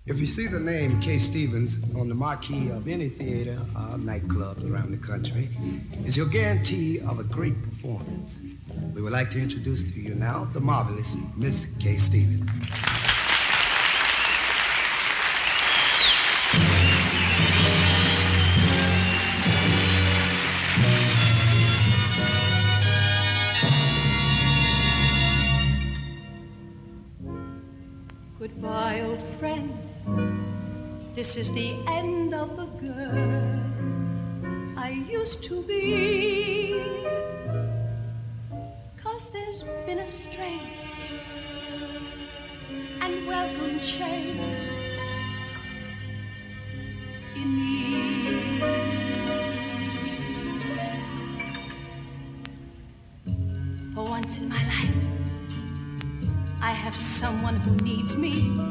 If you see the name Kay Stevens on the marquee of any theater or nightclub around the country, it's your guarantee of a great performance. We would like to introduce to you now the marvelous Miss Kay Stevens. Goodbye, old friend. This is the end of the girl I used to be. 'Cause there's been a strange and welcome change in me. For once in my life, I have someone who needs me.